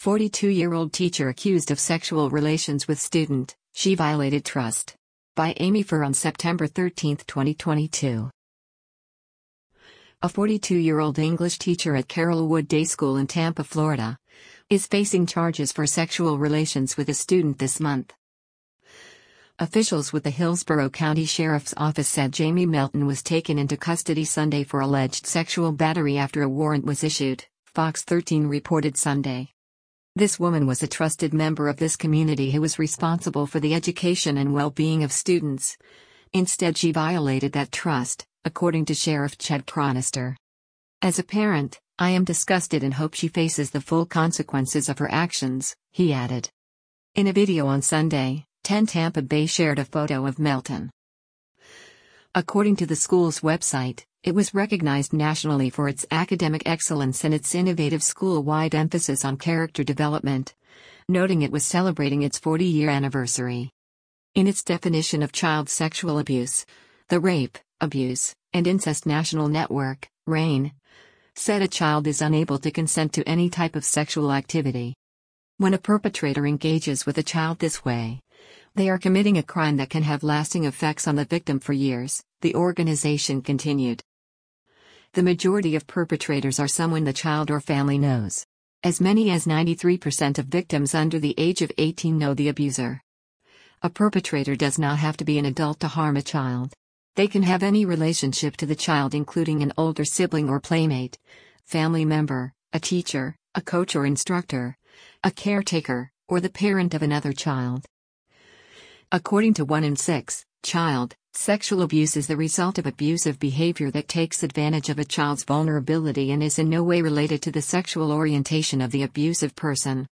42-year-old teacher accused of sexual relations with student, she violated trust. By Amy Furr on September 13, 2022. A 42-year-old English teacher at Carrollwood Day School in Tampa, Florida, is facing charges for sexual relations with a student this month. Officials with the Hillsborough County Sheriff's Office said Jamie Melton was taken into custody Sunday for alleged sexual battery after a warrant was issued, Fox 13 reported Sunday. This woman was a trusted member of this community who was responsible for the education and well-being of students. Instead, she violated that trust, according to Sheriff Ched Cronister. As a parent, I am disgusted and hope she faces the full consequences of her actions, he added. In a video on Sunday, 10 Tampa Bay shared a photo of Melton. According to the school's website, it was recognized nationally for its academic excellence and its innovative school-wide emphasis on character development, noting it was celebrating its 40-year anniversary. In its definition of child sexual abuse, the Rape, Abuse, and Incest National Network, RAINN, said a child is unable to consent to any type of sexual activity. When a perpetrator engages with a child this way, they are committing a crime that can have lasting effects on the victim for years, the organization continued. The majority of perpetrators are someone the child or family knows. As many as 93% of victims under the age of 18 know the abuser. A perpetrator does not have to be an adult to harm a child. They can have any relationship to the child, including an older sibling or playmate, family member, a teacher, a coach or instructor, a caretaker, or the parent of another child. According to 1 in 6, child sexual abuse is the result of abusive behavior that takes advantage of a child's vulnerability and is in no way related to the sexual orientation of the abusive person.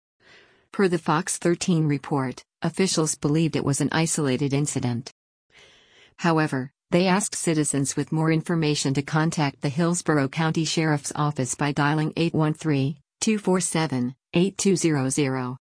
Per the Fox 13 report, officials believed it was an isolated incident. However, they asked citizens with more information to contact the Hillsborough County Sheriff's Office by dialing 813-247-8200.